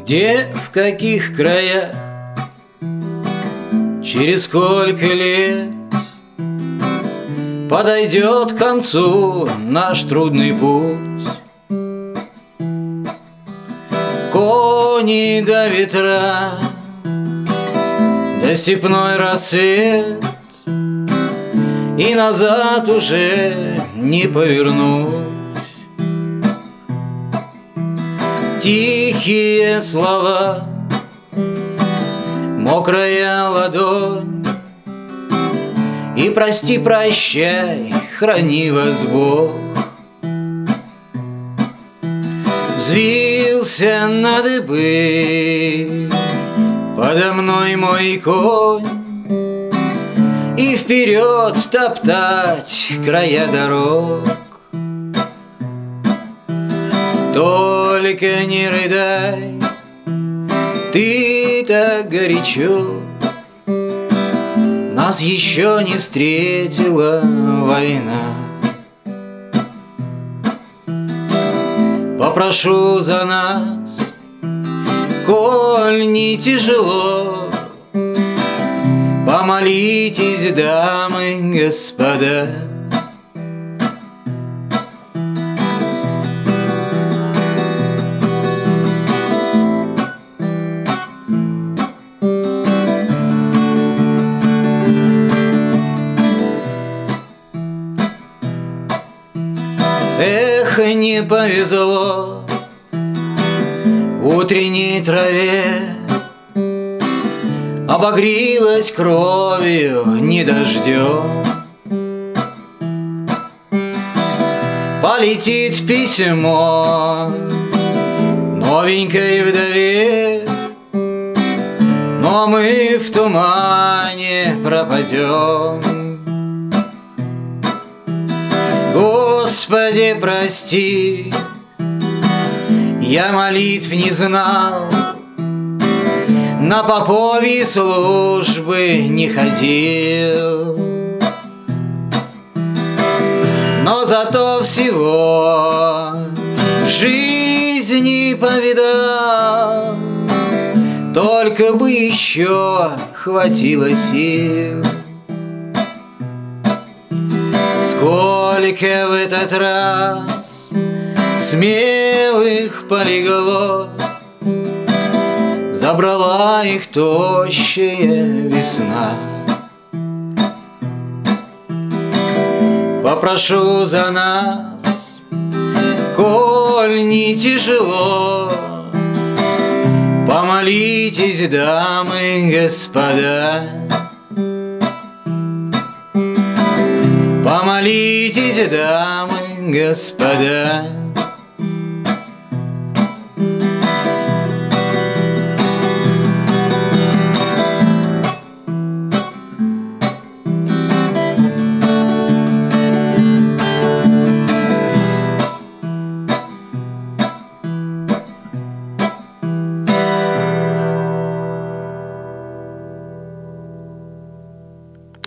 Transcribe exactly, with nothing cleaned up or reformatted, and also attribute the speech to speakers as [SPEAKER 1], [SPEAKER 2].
[SPEAKER 1] Где, в каких краях, через сколько лет подойдет к концу наш трудный путь? Кони до ветра, да степной рассвет, и назад уже не повернуть. Тихие слова, мокрая ладонь, и прости-прощай, храни вас Бог. Взвился на дыбы подо мной мой конь, и вперед топтать края дорог. Только не рыдай, ты так горячо, нас еще не встретила война. Попрошу за нас, коль не тяжело, помолитесь, дамы, господа. Эх, не повезло утренней траве, обогрелась кровью не дождем. Полетит письмо новенькой вдове, но мы в тумане пропадем. Господи, прости, я молитв не знал, на поповьи службы не ходил, но зато всего в жизни повидал, только бы еще хватило сил. Сколько в этот раз смелых полегло, забрала их тощая весна. Попрошу за нас, коль не тяжело, помолитесь, дамы, господа. Помолитесь, дамы, господа.